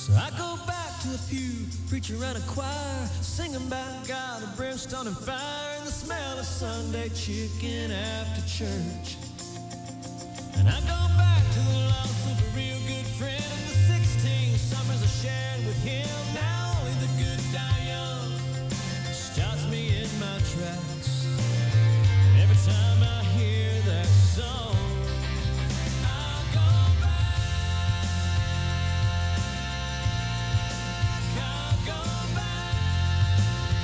So I go back to the pew, preacher and a choir, singing about God and brimstone and fire, and the smell of Sunday chicken after church. And I go back to the loss of a real good friend, and the 16 summers I shared with him. Now only the good die young stops me in my tracks. And every time I hear that song, I go back, I go back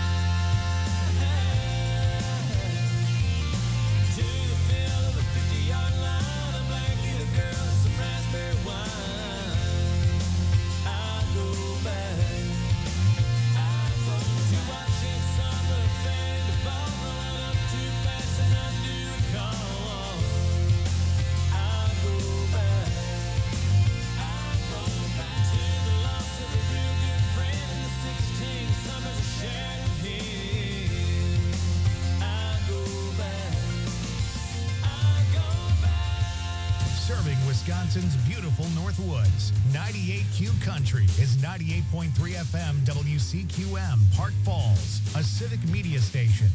to the feel of the 50-yard line, a blanket of girls, some raspberry wine. I go back, I go to watching summer fade to fall, rolling up too fast and I do recall. I go back, I go back to the loss of a real good friend, and the 16 summers I shared with him. I go back, I go back. Serving Wisconsin's beautiful Northwoods. 98Q Country is 98.3 FM WCQM, Park Falls, a civic media station.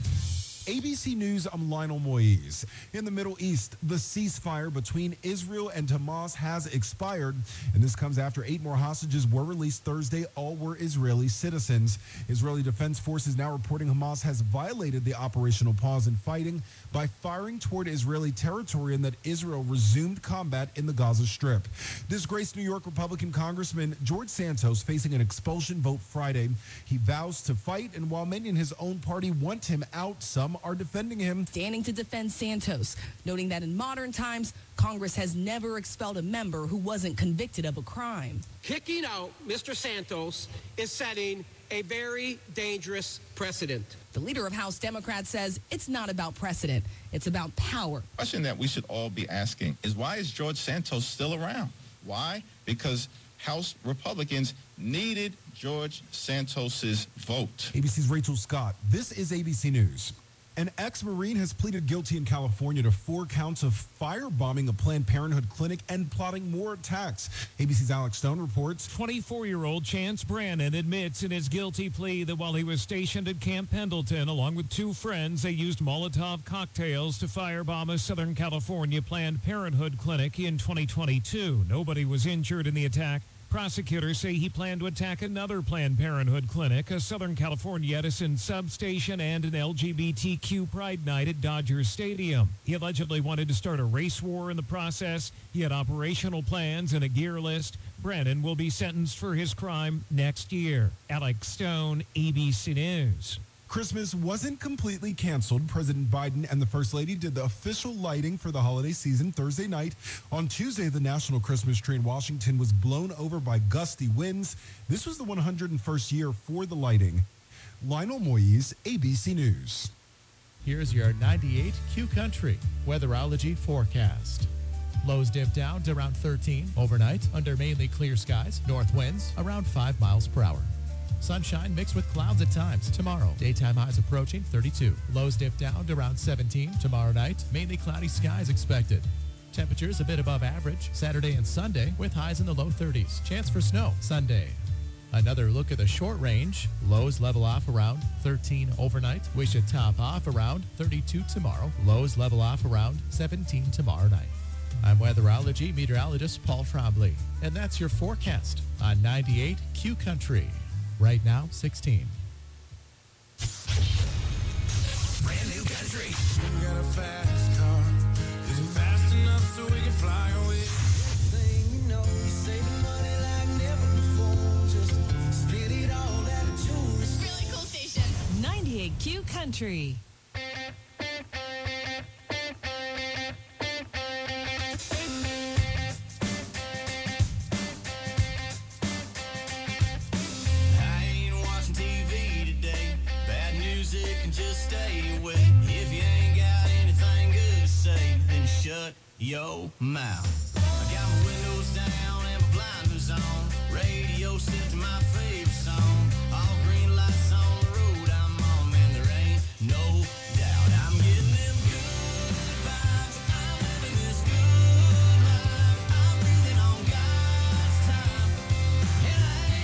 ABC News, I'm Lionel Moise. In the Middle East, the ceasefire between Israel and Hamas has expired, and this comes after 8 more hostages were released Thursday. All were Israeli citizens. Israeli Defense Forces now reporting Hamas has violated the operational pause in fighting by firing toward Israeli territory, and that Israel resumed combat in the Gaza Strip. Disgraced New York Republican Congressman George Santos facing an expulsion vote Friday. He vows to fight, and while many in his own party want him out, some are defending him. Standing to defend Santos, noting that in modern times, Congress has never expelled a member who wasn't convicted of a crime. Kicking out Mr. Santos is setting a very dangerous precedent. The leader of House Democrats says it's not about precedent, it's about power. The question that we should all be asking is, why is George Santos still around? Why? Because House Republicans needed George Santos's vote. ABC's Rachel Scott. This is ABC News. An ex-Marine has pleaded guilty in California to 4 counts of firebombing a Planned Parenthood clinic and plotting more attacks. ABC's Alex Stone reports. 24-year-old Chance Brannon admits in his guilty plea that while he was stationed at Camp Pendleton, along with 2 friends, they used Molotov cocktails to firebomb a Southern California Planned Parenthood clinic in 2022. Nobody was injured in the attack. Prosecutors say he planned to attack another Planned Parenthood clinic, a Southern California Edison substation, and an LGBTQ pride night at Dodger Stadium. He allegedly wanted to start a race war in the process. He had operational plans and a gear list. Brannon will be sentenced for his crime next year. Alex Stone, ABC News. Christmas wasn't completely canceled. President Biden and the First Lady did the official lighting for the holiday season Thursday night. On Tuesday, the national Christmas tree in Washington was blown over by gusty winds. This was the 101st year for the lighting. Lionel Moise, ABC News. Here's your 98Q Country weatherology forecast. Lows dip down to around 13 overnight under mainly clear skies. North winds around 5 miles per hour. Sunshine mixed with clouds at times tomorrow. Daytime highs approaching 32. Lows dip down to around 17 tomorrow night. Mainly cloudy skies expected. Temperatures a bit above average Saturday and Sunday with highs in the low 30s. Chance for snow Sunday. Another look at the short range. Lows level off around 13 overnight. We should top off around 32 tomorrow. Lows level off around 17 tomorrow night. I'm weatherology meteorologist Paul Trombley, and that's your forecast on 98Q Country. Right now, 16. Brand new country. You got a fast car. Is it fast enough so we can fly away? Thing you know, you're saving money like never before. Just split it all at a tourist. Really cool station. 98Q Country. Just stay away. If you ain't got anything good to say, then shut your mouth. I got my windows down and my blinders on. Radio set to my favorite song. All green lights on the road I'm on, man, there ain't no doubt. I'm getting them good vibes. I'm living this good life. I'm breathing on God's time. And I ain't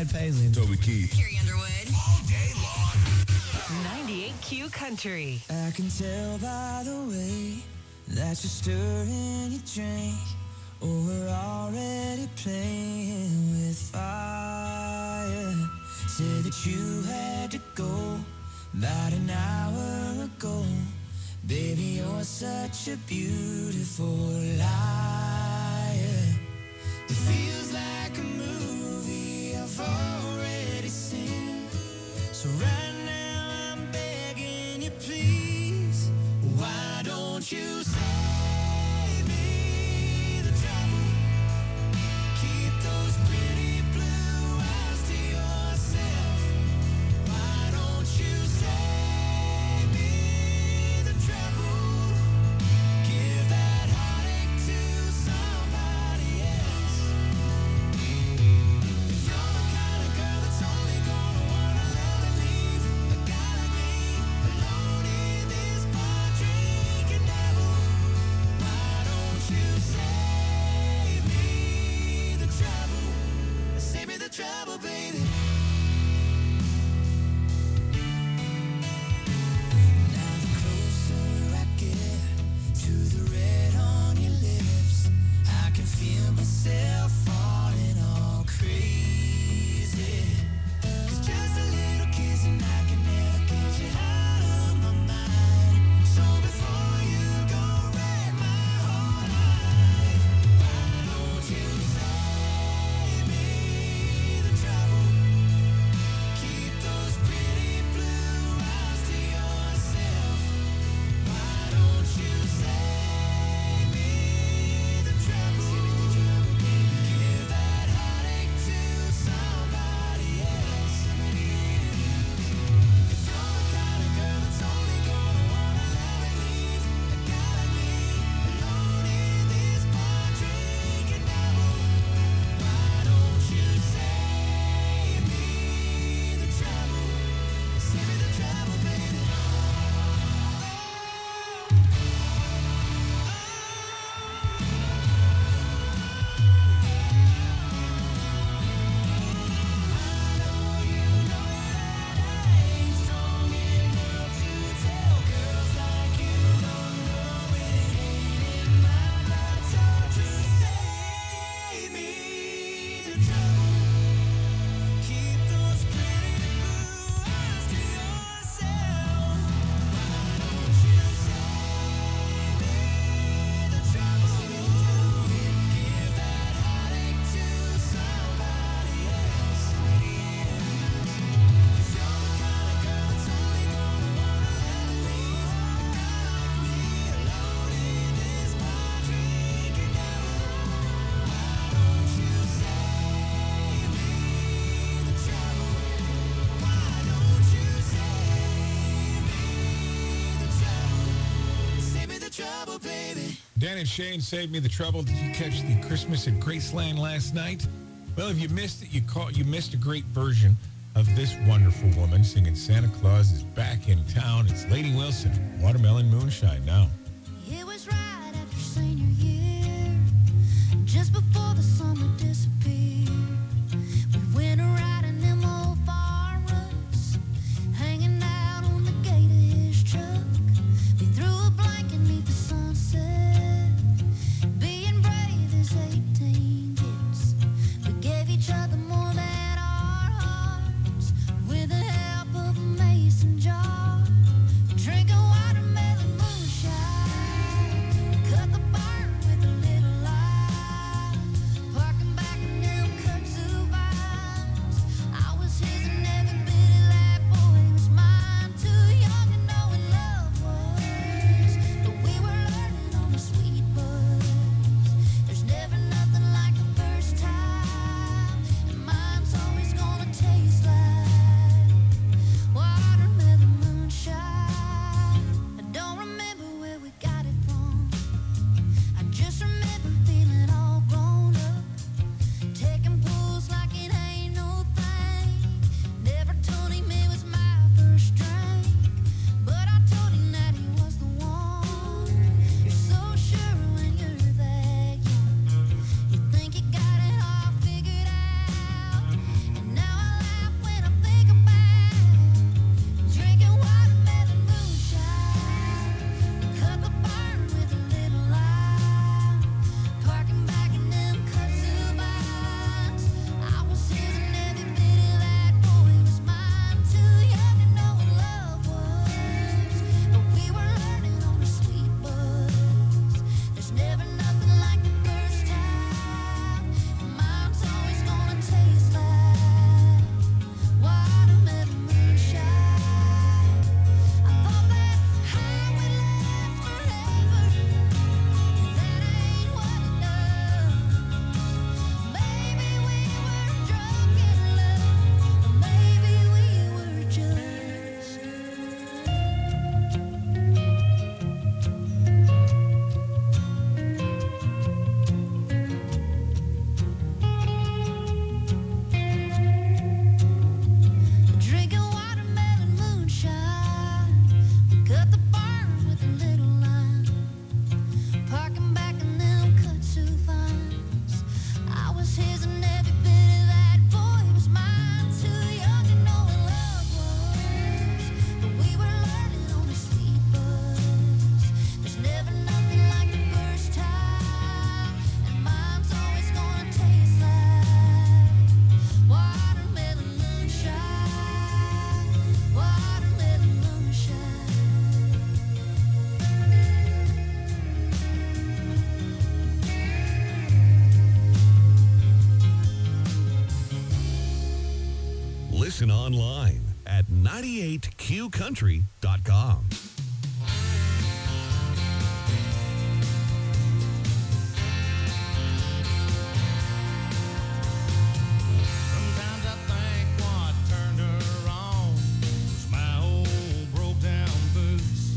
Ryan Paisley. Toby Keith. Carrie Underwood. All day long. 98Q Country. I can tell by the way that you're stirring your drink. Oh, we're already playing with fire. Said that you had to go about an hour ago. Baby, you're such a beautiful liar. It feels like a movie I've already seen. So right now I'm begging you, please. Why don't you save me the trouble? Keep those pretty blue eyes to yourself. Why don't you save me the trouble? Give that heartache to somebody else. If you're the kind of girl that's only gonna wanna love and leave, I gotta be alone in this bar drinking devil. Why don't you save me the trouble? Save me the trouble, baby. Now the closer I get to the red on your lips, I can feel myself falling all crazy. 'Cause just a little kiss and I can never get you out of my mind. So before you go wreck my whole life, why don't you save me the trouble? Keep those pretty blue eyes to yourself. Why don't you save me the trouble? Give that heartache to somebody else. If you're the kind of girl that's only gonna wanna love and leave, I gotta be alone in this bar drinking devil. Why don't you save me the trouble? Save me the trouble, baby. Ain't strong enough to tell girls like you don't know it ain't in my blood. So just save me the trouble. Keep those pretty blue eyes to yourself. Why don't you save me the trouble? Give that heartache to somebody else. If you're the kind of girl that's only gonna wanna love and leave, a guy like me alone in this bar drinking devil. Why don't you save me the trouble? Why don't you save me the trouble? Save me the trouble, baby. Dan and Shane saved me the trouble. Did you catch the Christmas at Graceland last night? Well, if you missed it, you missed a great version of this wonderful woman singing Santa Claus is Back in Town. It's Lady Wilson, Watermelon Moonshine now. It was right after senior year, just before the summer disappeared. We went around in them old farmers, hanging out on the gate of his truck. They threw a blanket neath the sunset, being brave as 18 gets. We gave each other more than our hearts, with the help of a mason jar. Drinking watermelon moonshine, cut the burn with a little light. Parking back Listen online at 98qcountry.com. Sometimes I think what turned her on was my old broke down boots.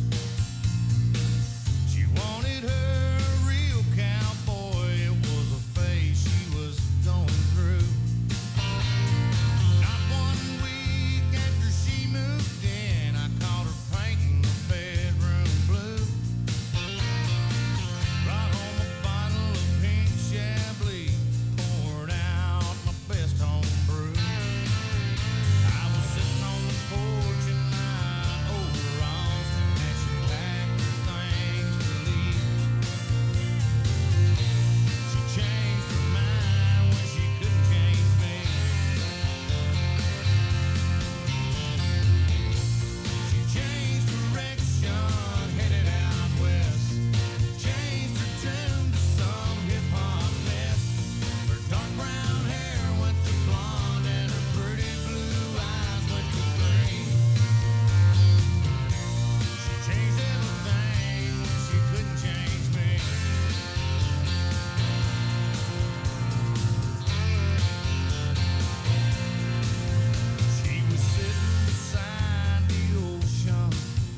She wanted her real cowboy. It was a phase she was going through. Not 1 week after she moved in, I caught her painting the bedroom blue. Brought home a bottle of pink Chablis, poured out my best home brew. I was sitting on the porch in my overalls as she packed her things to leave. She changed her mind when she couldn't change me. She changed direction, headed out west. Changed her tune to some hip-hop mess. Her dark brown hair went to blonde and her pretty blue eyes went to green. She changed everything when she couldn't change me. She was sitting beside the ocean,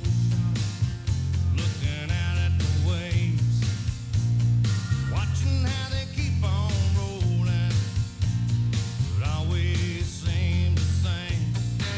looking out at the waves, watching how they keep on rolling, but always seem the same.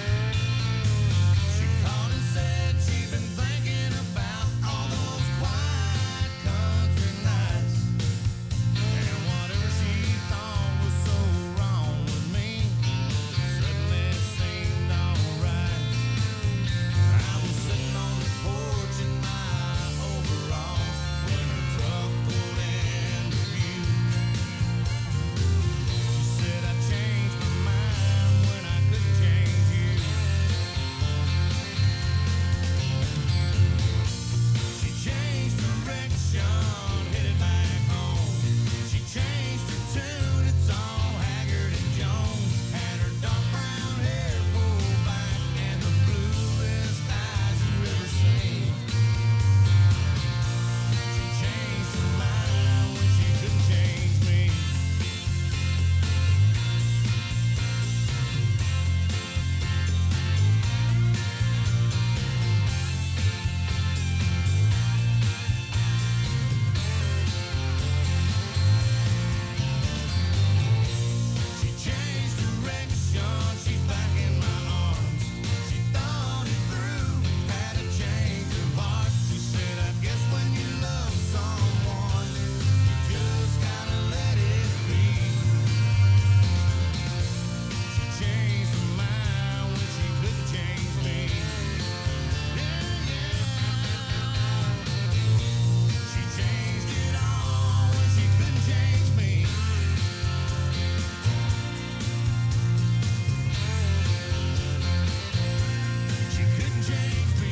She called and said she'd been thinking about all those quiet country nights, and whatever she thought was so wrong with me suddenly seemed alright. I was sitting on the porch in my overalls when her truck pulled into view. She said, I changed my mind when I couldn't change you. She changed direction, headed back home. She changed her tune, it's all Haggard and Jones. Had her dark brown hair pulled back and the bluest eyes you ever seen. She changed her mind when she couldn't change me. She changed direction, she's back in my arms. She thought it through, had a change of heart. She said, I guess when you love someone, you just gotta let it be. She changed her mind when she couldn't change me. She changed it all when she couldn't change me. She couldn't change me.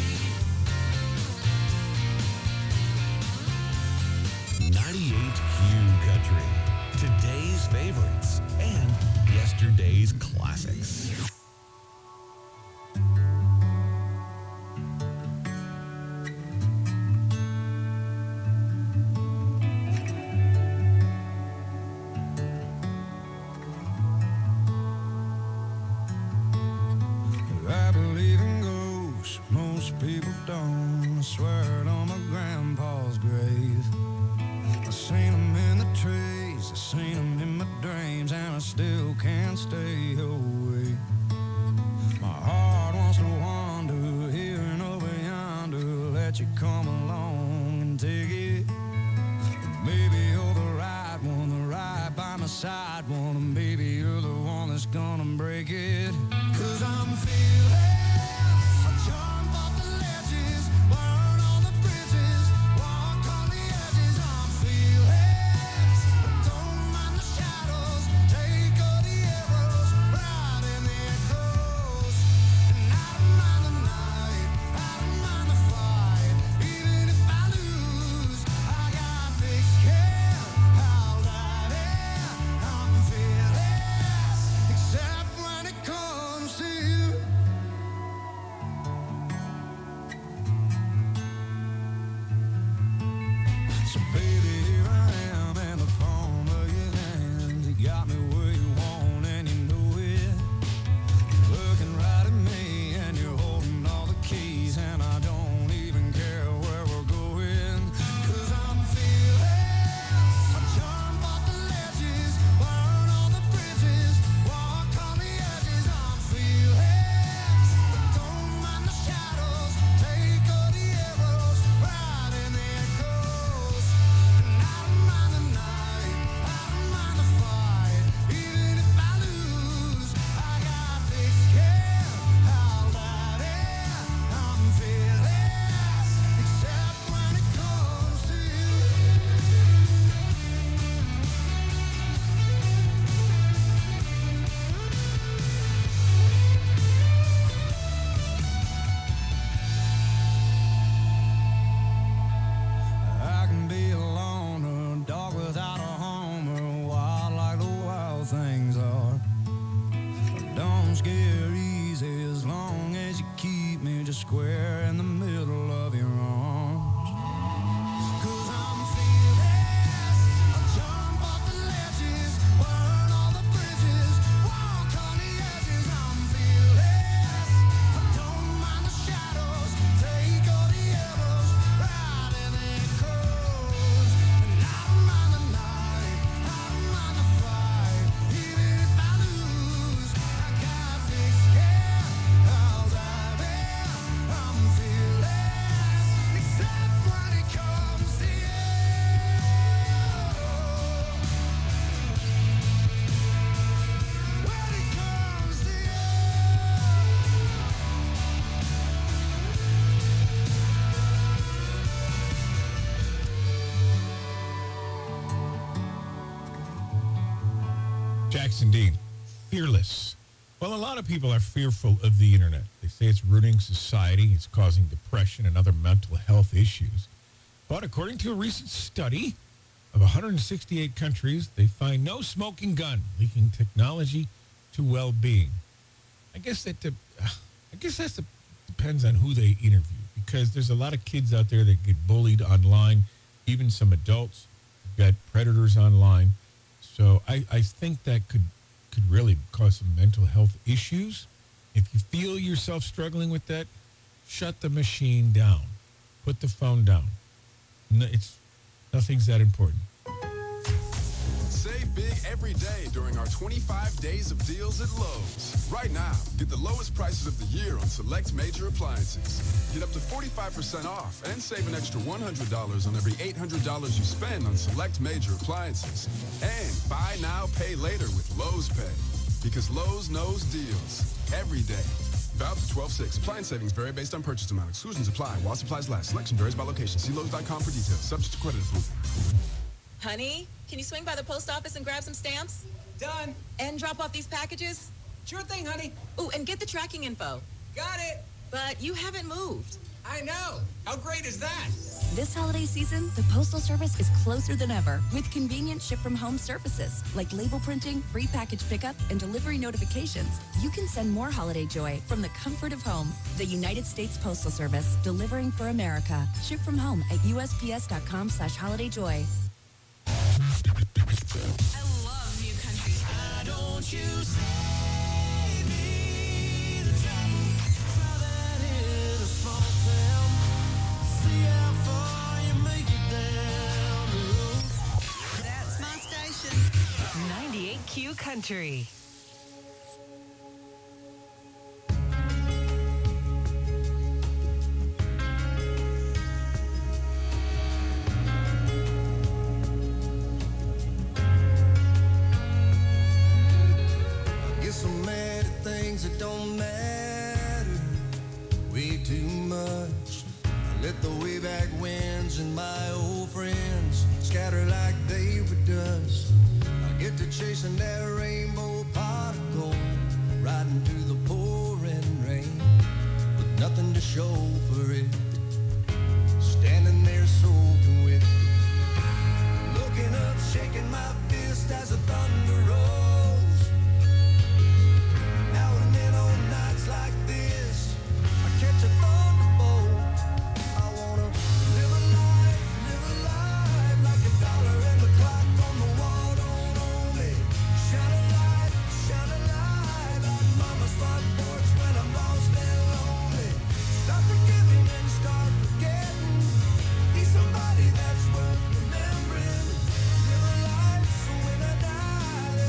98Q Country. Today's favorites and yesterday's classics. I believe in ghosts, most people don't. I swear it on my grandpa's grave. I seen them in the trees, I seen them in my dreams, and I still can't stay away. My heart wants to wander here and over yonder, let you come along and take it. Maybe you're the right one, the right by my side one, and maybe you're the one that's gonna break it. 'Cause I'm feeling a jump off the ledges, burn on the bridges, walk on the edges. I'm feeling, don't mind the shadows, take all the arrows, ride in the echoes. And I don't mind the night, I don't mind the fight, even if I lose, I got thick hair, how's that air? I'm fearless, except when it comes things get easy as long as you keep me just square in the middle of your arms. 'Cause I'm fearless. I'll jump off the ledges, burn all the bridges, walk on the edges. I'm fearless. I don't mind the shadows, take all the arrows, ride anything close. And I don't mind the night, I don't mind the fight, even if I lose. I got thick skin, I'll dive in. I'm fearless, except when it comes to you. When it comes to you. Jackson Dean, fearless. Well, a lot of people are fearful of the internet. They say it's ruining society, it's causing depression and other mental health issues. But according to a recent study of 168 countries, they find no smoking gun leaking technology to well-being. I guess that depends on who they interview, because there's a lot of kids out there that get bullied online, even some adults. You've got predators online. So I think that could really cause some mental health issues. If you feel yourself struggling with that, shut the machine down. Put the phone down. Nothing's that important. Save big every day during our 25 days of deals at Lowe's. Right now, get the lowest prices of the year on select major appliances. Get up to 45% off and save an extra $100 on every $800 you spend on select major appliances. And buy now, pay later with Lowe's Pay. Because Lowe's knows deals every day. Valid to 12/6. Appliance savings vary based on purchase amount. Exclusions apply while supplies last. Selection varies by location. See Lowe's.com for details. Subject to credit approval. Honey, can you swing by the post office and grab some stamps? Done. And drop off these packages? Sure thing, honey. Ooh, and get the tracking info. Got it. But you haven't moved. I know. How great is that? This holiday season, the Postal Service is closer than ever with convenient ship-from-home services like label printing, free package pickup, and delivery notifications. You can send more holiday joy from the comfort of home. The United States Postal Service, delivering for America. Ship from home at USPS.com/holidayjoy. I love New Country. Why don't you save me the trouble? Try that in a small town. See how far you make it down the road. That's my station. 98Q Country. Guess I'm mad at things that don't matter way too much. I let the way back winds and my old friends scatter like they were dust. I get to chasing that rainbow pot of gold, riding through the pouring rain with nothing to show for it. Standing there soaking wet, looking up, shaking my fist as the thunder rolls. Now and then on nights like this, I catch a thunderbolt. I wanna live a life like a dollar and the clock on the wall don't own me. Shine a light like mama's front porch when I'm lost and lonely. Stop forgiving and start forgetting. Be somebody that's worth remembering. Live a life so when I die,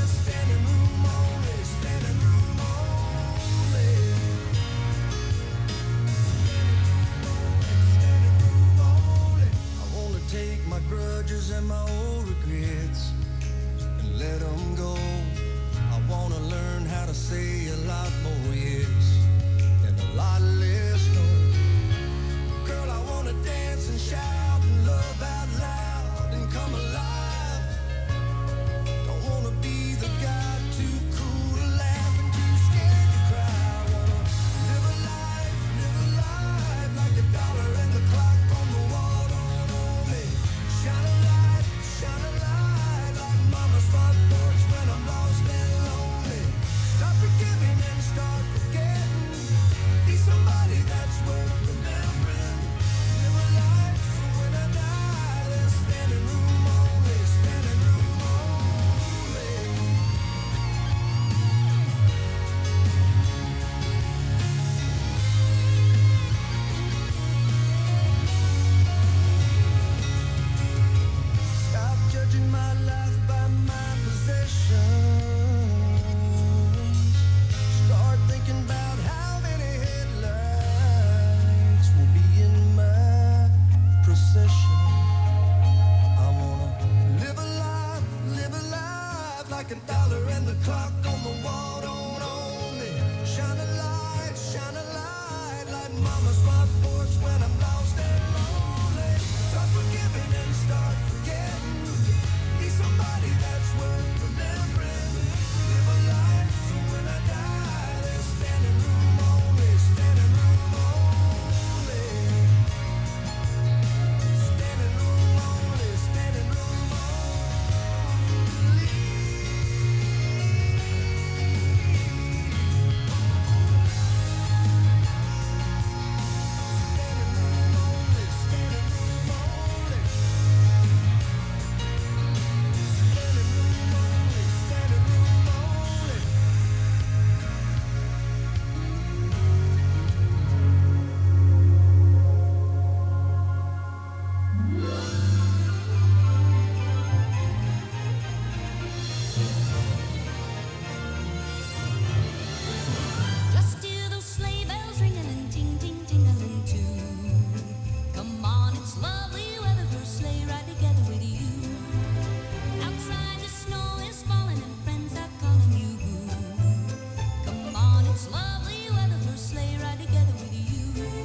porch when I'm lost and lonely. Start forgiving and start forgetting. Be somebody that's worth remembering. Live a life so when I die, there's standing room only, standing room only. Standing room only, standing room only. Just hear those sleigh bells ringing and ting, ting, tingling too. Come on, it's lovely weather for a sleigh ride together with you. Outside the snow is falling and friends are calling you. Come on, it's lovely weather for a sleigh ride together with you.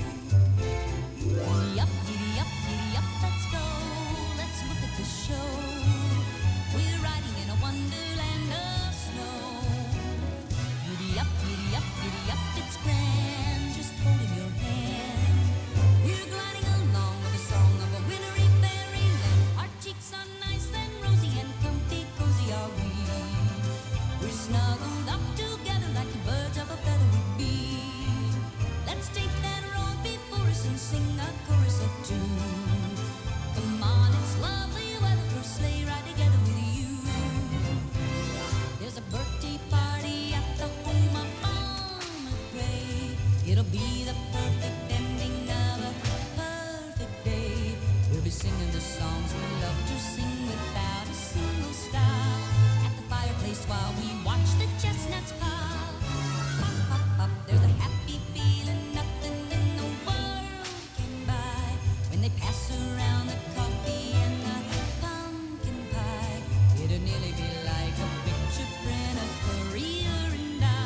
Giddy up, let's go. Let's look at the show. We're riding in a wonderland of snow. Giddy up, it's grand, just holding your hand. We're gliding along with the song of a wintry fairyland. Our cheeks are nice and rosy and comfy, cozy are we. We're snuggled up together like the birds of a feather would be. Let's take that road before us and sing a chorus or two. Come on, it's lovely weather for a sleigh ride together with you. There's a birthday party at the home of Farmer Gray. It'll be the perfect ending of a perfect day. We'll be singing the songs we love to sing without a single stop. At the fireplace while we watch the chestnuts pop. Pop, pop, pop. There's a happy feeling nothing in the world can buy. When they pass around the coffee and the pumpkin pie, it'll nearly be like a picture print of Korea and I.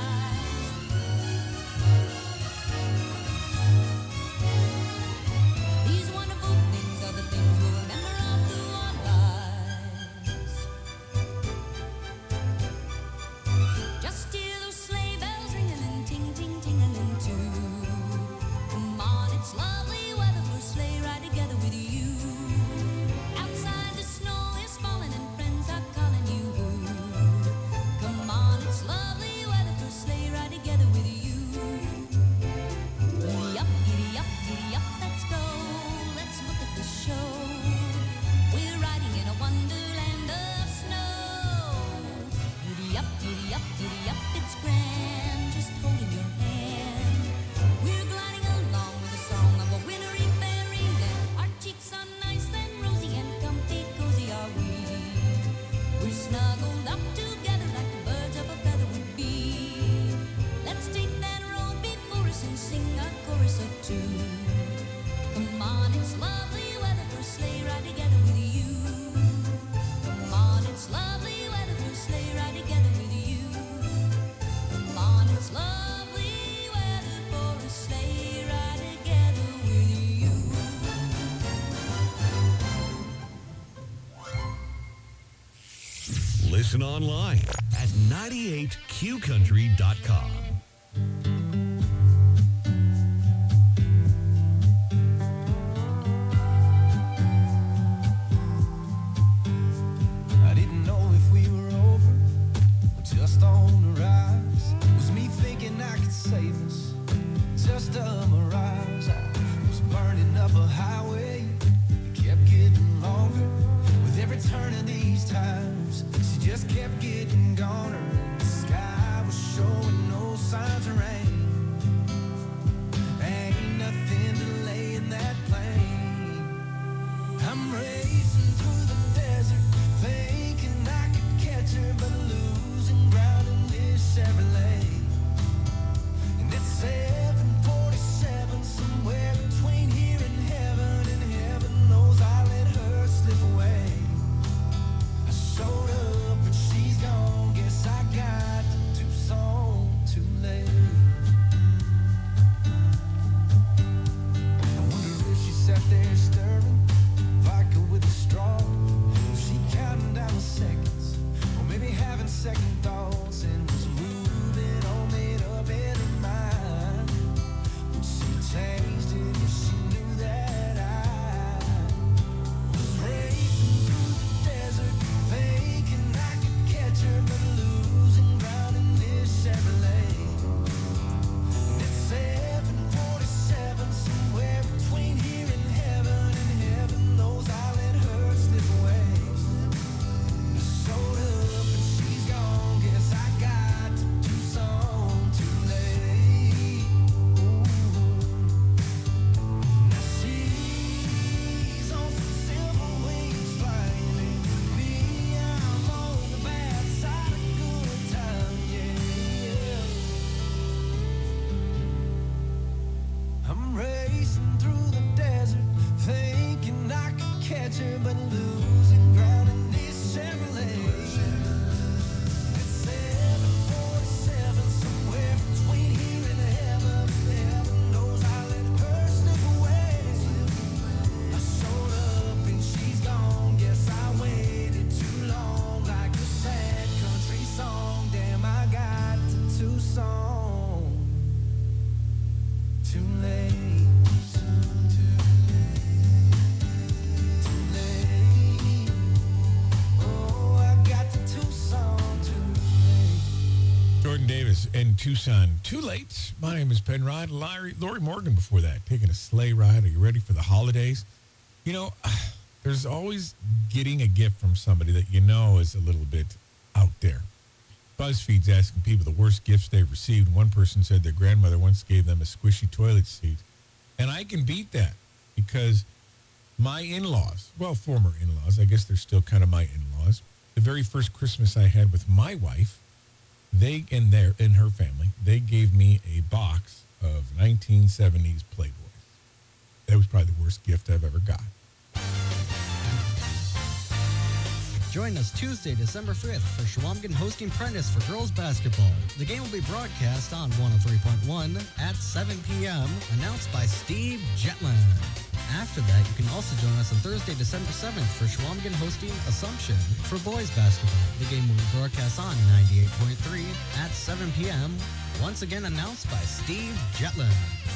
These wonderful things are the things we'll remember all through our lives. Just hear those sleigh bells ringing and ting, ting, tingling too. Come on, it's lovely weather for a sleigh ride together with you. Outside the snow is falling and friends are calling you. Come on, it's lovely weather for a sleigh ride together with you. Giddy up, let's go. Let's look at the show. We're riding in a wonderland of snow. Giddy up, it's grand, just holding your hand. We're gliding along with the song of a wintry fairyland. Our cheeks are nice and rosy and comfy, cozy are we. We're snuggled up together like the birds of a feather would be. Let's take that road before us and sing a chorus or two. Come on, it's lovely weather for a sleigh ride together with you. Come on, it's lovely weather for a sleigh ride together with you. Come on, it's lovely weather for a sleigh ride together with you. Listen online at 98qcountry.com. I didn't know if we were over or just on the rise. Was me thinking I could save us, just a mirage. I was burning up a highway that kept getting longer. With every turn of these times, she just kept getting goner. And the sky was showing no signs of rain. Ain't nothing delaying that plane. I'm racing through the desert, thinking I could catch her, but losing ground in this Chevrolet. And it's 747, somewhere between here and heaven knows I let her slip away. I showed up and she's gone, guess I got to Tucson too late. racing through the desert, thinking I could catch her, but losing ground in this Chevrolet. It's 747 somewhere between here and heaven. Heaven knows I let her slip away. I showed up and she's gone. Guess I waited too long, like a sad country song. Damn, I got to Tucson too late. Jordan Davis in Tucson. Too late. My name is Penrod. Lori Morgan before that, taking a sleigh ride. Are you ready for the holidays? You know, there's always getting a gift from somebody that you know is a little bit out there. BuzzFeed's asking people the worst gifts they've received. One person said their grandmother once gave them a squishy toilet seat. And I can beat that because my in-laws, well, former in-laws, I guess they're still kind of my in-laws. The very first Christmas I had with my wife, they in her family, they gave me a box of 1970s Playboys. That was probably the worst gift I've ever got. Join us Tuesday, December 5th for Shawamigan hosting Prentice for girls basketball. The game will be broadcast on 103.1 at 7 p.m., announced by Steve Jetland. After that, you can also join us on Thursday, December 7th for Shawamigan hosting Assumption for boys basketball. The game will be broadcast on 98.3 at 7 p.m., once again announced by Steve Jetland.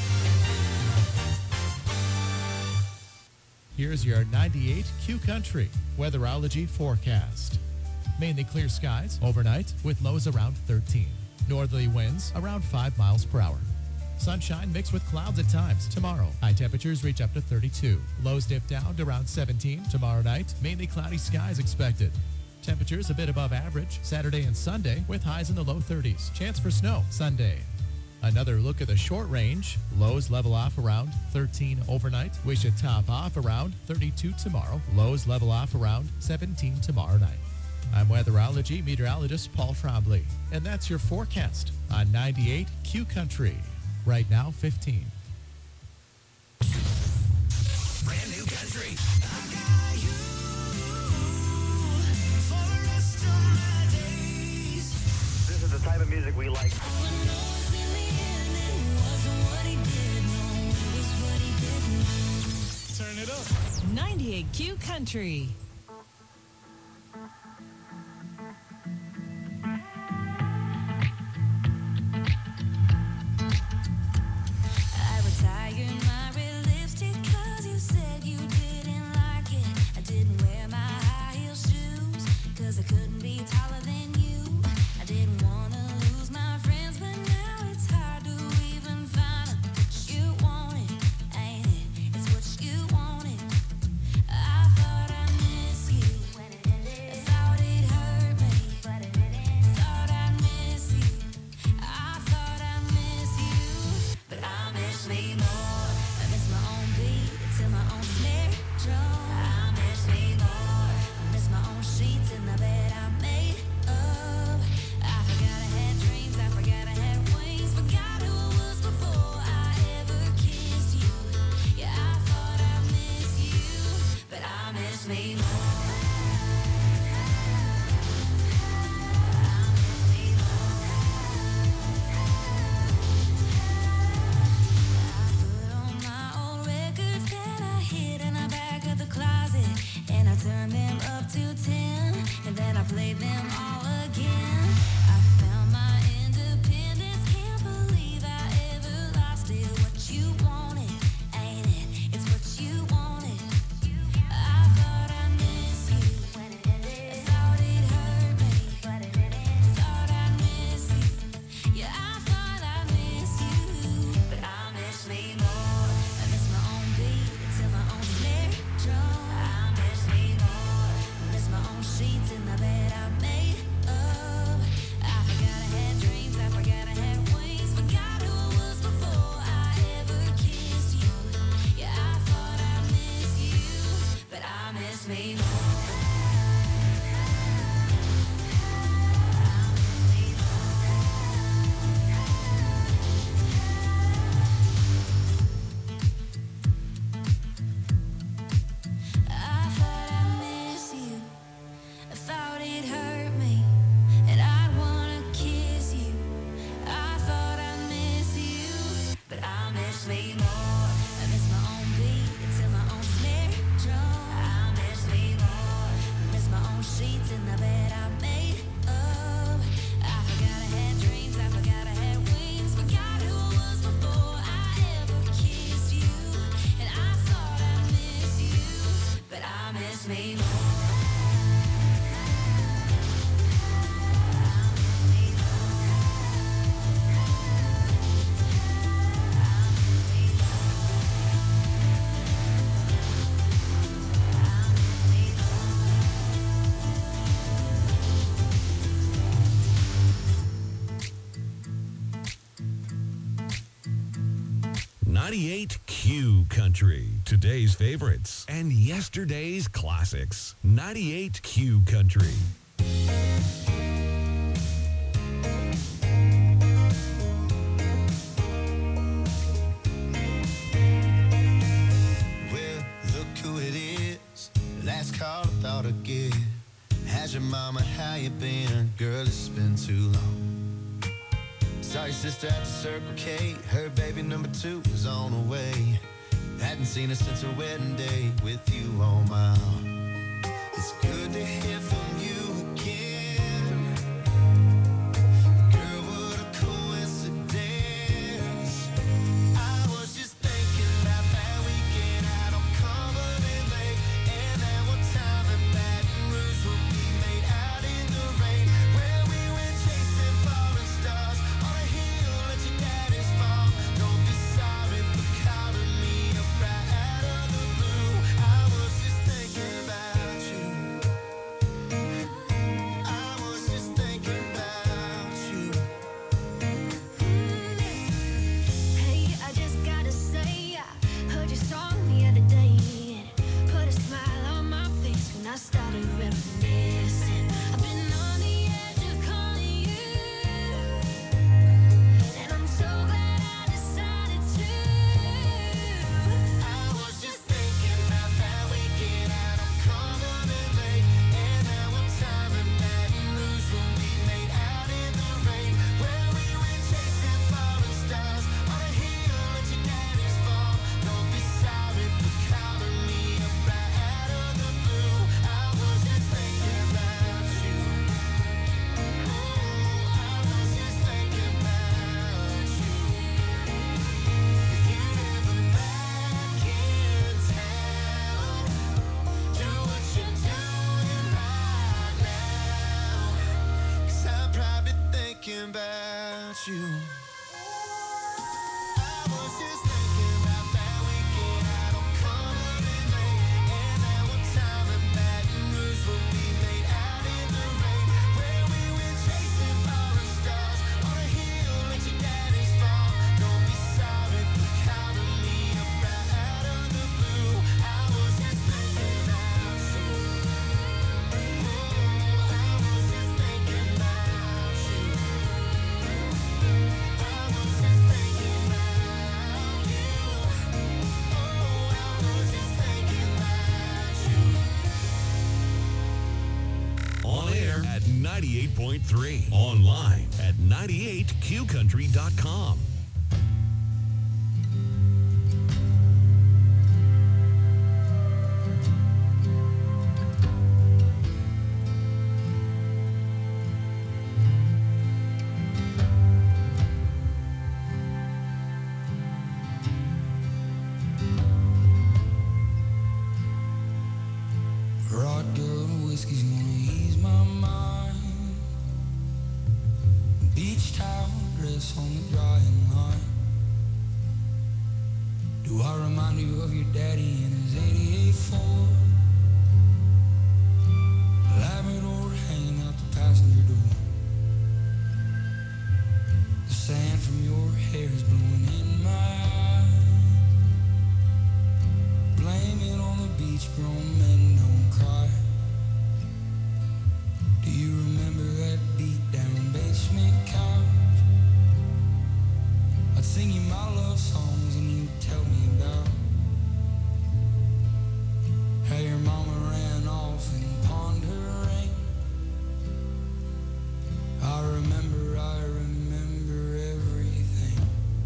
Here's your 98 Q Country weatherology forecast. Mainly clear skies overnight with lows around 13. Northerly winds around 5 miles per hour. Sunshine mixed with clouds at times tomorrow. High temperatures reach up to 32. Lows dip down to around 17 tomorrow night. Mainly cloudy skies expected. Temperatures a bit above average Saturday and Sunday with highs in the low 30s. Chance for snow Sunday. Another look at the short range. Lows level off around 13 overnight. We should top off around 32 tomorrow. Lows level off around 17 tomorrow night. I'm weatherology meteorologist Paul Trombley, and that's your forecast on 98 Q Country. Right now, 15. Brand new country. This is the type of music we like. Turn it up. 98 Q Country. I retired my red lipstick 'cause you said you didn't like it. I didn't wear my high heel shoes 'cause I couldn't be taller than you. I didn't want to lose my friends, but now it's hard to even find out what you wanted, ain't it? It's what you wanted. I thought I knew. 98Q Country. Today's favorites and yesterday's classics. 98Q Country. Well, look who it is. Last call I thought I'd get. How's your mama? How you been? Girl, it's been too long. Saw your sister at the Circle K. Her baby number 2 was on the way. Hadn't seen her since her wedding day with you on my arm. It's good to hear from you again. Girl, what a coincidence. I was just thinking about that weekend out on Cumberland Lake. And that one time in Baton Rouge when we made out in the rain. Where we went chasing falling stars on a hill at your daddy's farm. Don't be sorry for calling me up right out of the blue. I was just thinking about you. I was just thinking about you. Hey, I just gotta say, I heard your song the other day, and it put a smile on my face when I started reminiscing. I've been on the edge of calling you, and I'm so glad I decided to. I was just thinking about that weekend out on Cumberland Lake. And that one time in Baton Rouge when we made out in the rain. Where we went chasing falling stars on a hill at your daddy's farm. Don't be sorry for calling me up right out of the blue. I was just thinking about you. I was just thinking about you. If you're ever back in town, do what you're doing right now. 'Cause I'm probably thinking about you. I was just thinking about that weekend out on Cumberland Lake. And that one time in Baton Rouge when we made out in the rain. Where we went chasing falling stars on a hill at your daddy's farm. Don't be sorry for calling me up right out of the blue. I was just thinking about you. I was just thinking about you. I was just thinking about you. I was just thinking about you. On air at 98.3. Online at 98QCountry.com. Rod girl and whiskey's gonna ease my mind. Beach towel dress on the drying line. Do I remind you of your daddy and his 88 Ford? Labrador hanging out the passenger door. The sand from your hair is blowing in my eyes. Blame it on the beach, grown men don't cry. Do you remember that beat down basement couch? I'd sing you my love songs and you'd tell me about how your mama ran off and pawned her ring. I remember everything.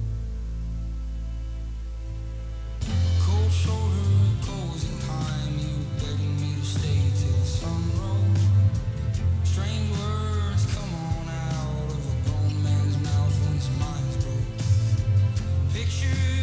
Cold shoulder, closing time, you begging me to stay till the sun rose. Strange words come on out of a grown man's mouth when his mind's broke. Picture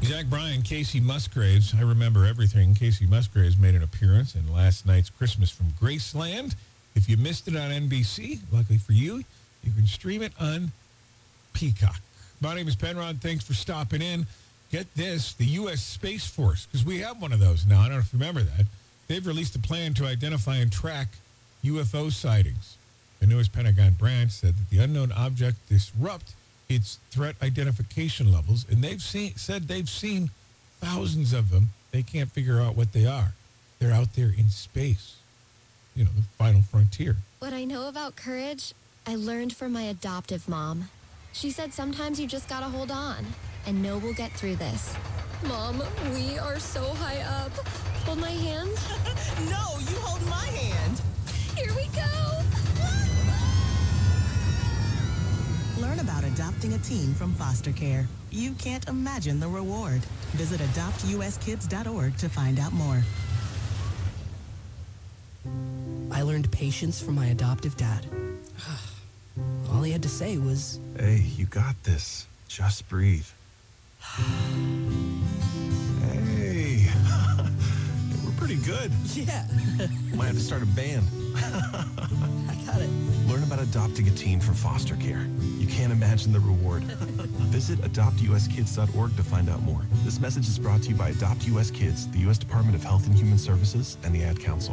Zach Bryan, Casey Musgraves. I remember everything. Casey Musgraves made an appearance in last night's Christmas from Graceland. If you missed it on NBC, luckily for you, you can stream it on Peacock. My name is Penrod. Thanks for stopping in. Get this, the U.S. Space Force, because we have one of those now. I don't know if you remember that. They've released a plan to identify and track UFO sightings. The newest Pentagon branch said that the unknown object disrupt its threat identification levels, and said they've seen thousands of them. They can't figure out what they are. They're out there in space. You know, the final frontier. What I know about courage, I learned from my adoptive mom. She said sometimes you just gotta hold on and know we'll get through this. Mom, we are so high up. Hold my hand. No, you hold my hand. Here we go. Learn about adopting a teen from foster care. You can't imagine the reward. Visit adoptuskids.org to find out more. I learned patience from my adoptive dad. All he had to say was, "Hey, you got this. Just breathe." Hey, we're pretty good. Yeah. Might have to start a band. I got it. Learn about adopting a teen from foster care. You can't imagine the reward. Visit adoptuskids.org to find out more. This message is brought to you by Adopt US Kids, the U.S. Department of Health and Human Services, and the Ad Council.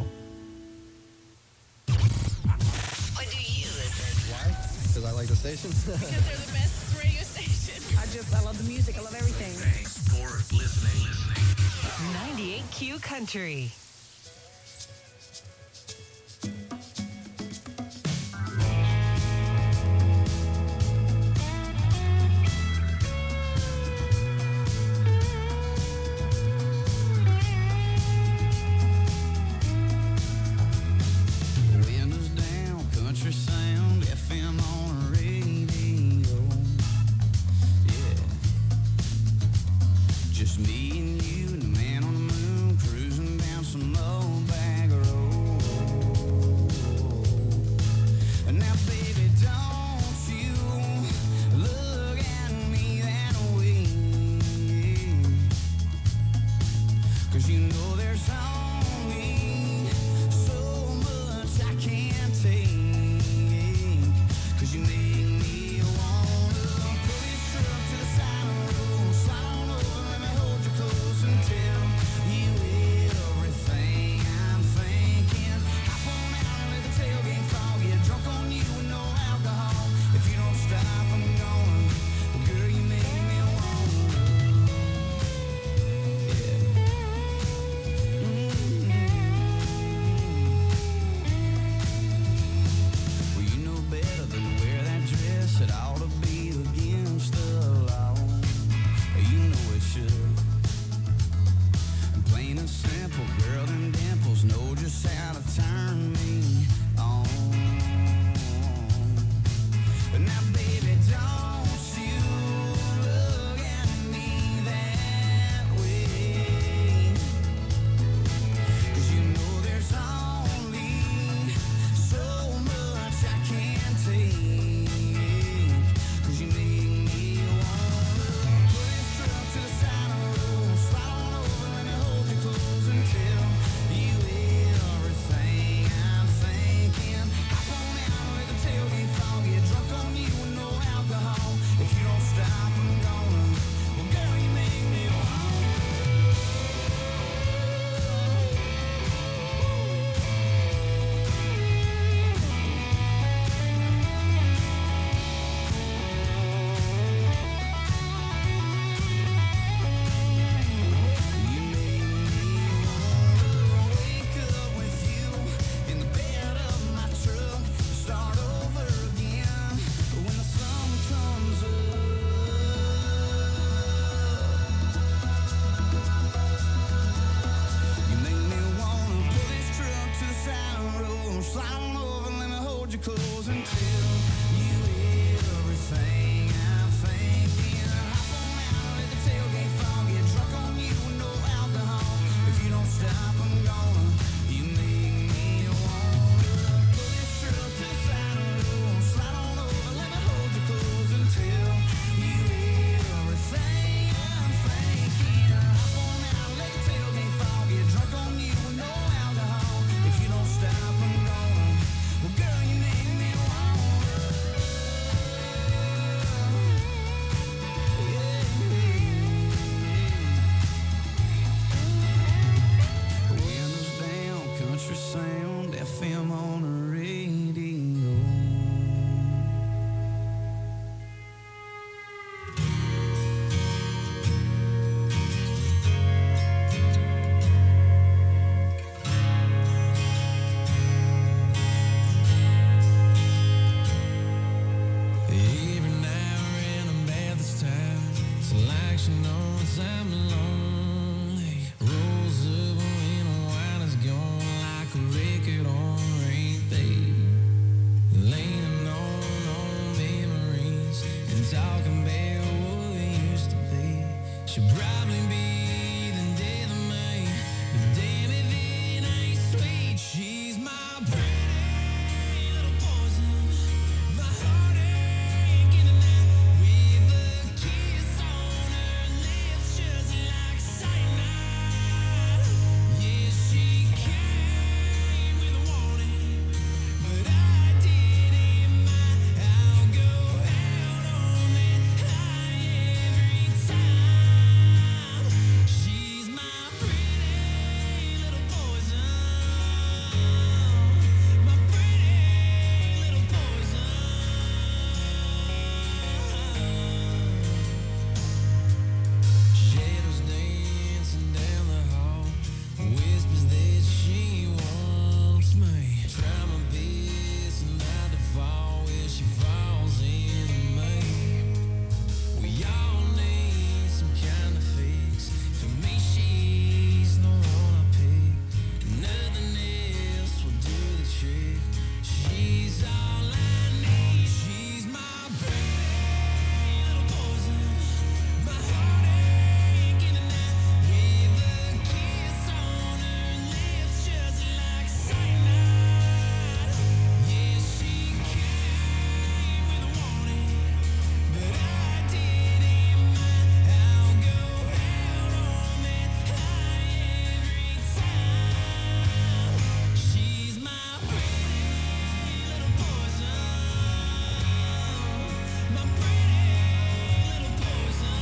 What do you listen? Why? Because I like the station. Because they're the best radio station. I love the music. I love everything. Thanks for listening. 98Q Country. Windows down, country sound, FM on the radio. Yeah. Just me and you and the man on the moon cruising down some old back road. And now, baby, don't you look at me that way. 'Cause you know there's only so much I can't take. 'Cause you make me wanna pull this truck to the side of the road, slide on over, let me hold you close and tell you everything I'm thinking. Hop on out and let the tailgate fall, get drunk on you with no alcohol. If you don't stop, I'm gonna. Well, girl, you make me wanna. Well, you know better than to wear that dress. It ought to be against the law. You know it should. And plain and simple, girl, them dimples know just how to turn me on. Now, baby, don't you look at me that way. 'Cause you know there's only so much I can't take. 'Cause you make me wanna pull this truck to the side of the road, slide on over, let me hold you close and tell you everything I'm thinking. Hop on out and let the tailgate fall, get drunk on you with no alcohol. If you don't stop, I'm gonna. Well, girl, you make me wake up with you in the bed of my truck, start over again when the sun comes up. You make me wanna pull this truck to the side of the road, slide on over, let me hold you close and tell you everything I'm thinking. Hop on out, let the tailgate fall, get drunk on you with no alcohol. If you don't stop, I'm gonna. You make me wanna pull this truck to the side of the road, slide on over, let me hold you close and tell you everything I'm thinking. she knows I'm lonely. Rolls up when a wine is gone like a record on repeat. Leaning on memories and talking about what we used to be. She'll probably be the death of me, but damn if it ain't sweet. She's my pretty little poison, my heartache in the night with a kiss on her lips just like cyanide. Yeah, she came with a warning, but I didn't mind. I'll go out on that high every time. She's my pretty little poison, my pretty little poison. Shadows dancing down the hall, whispers that she wants me. Try my best not to fall where she falls into me. We all need some kind of fix. For me, she's the one I pick. Nothing else will do the trick. She's all I need. She's my pretty little poison, my heartache in the night with a kiss on her lips just like cyanide. Yeah, she came with a warning, but I didn't mind. I'll go out on that high every time. She's my pretty little poison, my pretty little poison.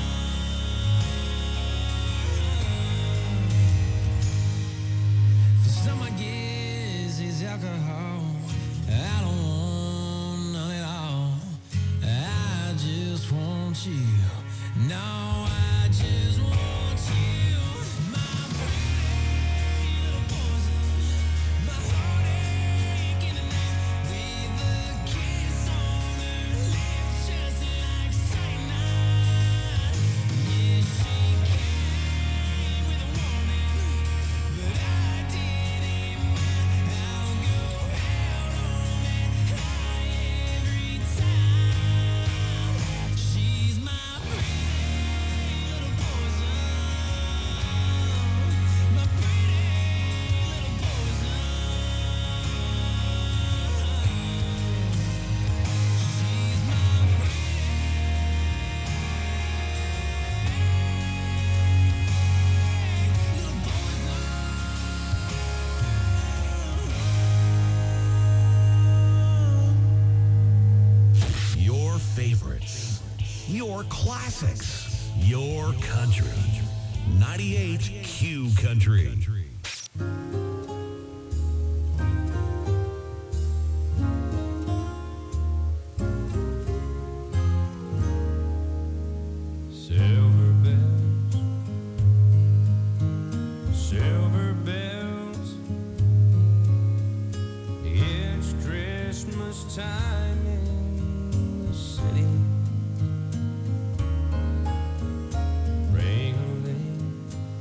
For some, I guess it's alcohol. I don't want none at all. I just want you. No, I just want you. My pretty little poison, my heartache in the night with a kiss on her lips just like cyanide. Yeah, she came with a warning, but I didn't mind. I'll go out on that high every time. She's my pretty little poison, my pretty little poison. She's my little Your favorites, your classics, your country. 98 Q Country. Silver bells, silver bells. It's Christmas time in the city. Ring-a-ling,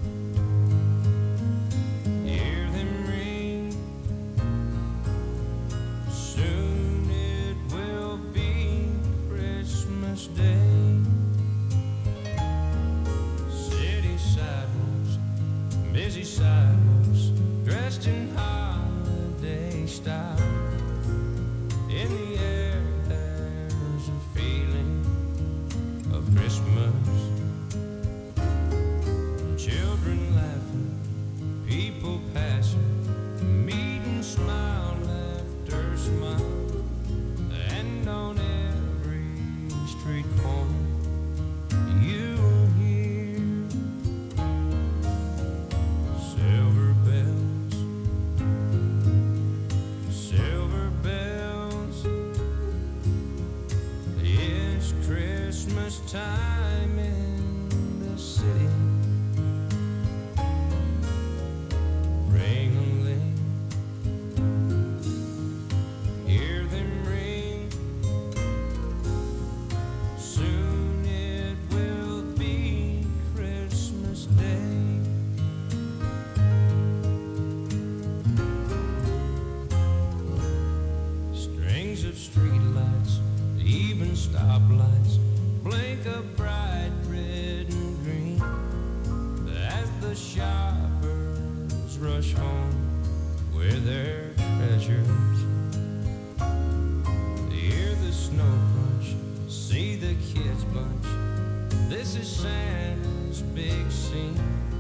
hear them ring. Soon it will be Christmas Day. City sidewalks, busy sidewalks, dressed in holiday style. In the air, there's a feeling of Christmas. Children laughing, people passing, meeting, smile after smile. And on every street corner, you'll hear silver bells, silver bells. It's Christmas time in the city. Ring-a-ling, hear stoplights blink a bright red and green as the shoppers rush home with their treasures. Hear the snow crunch, see the kids bunch. This is Santa's big scene.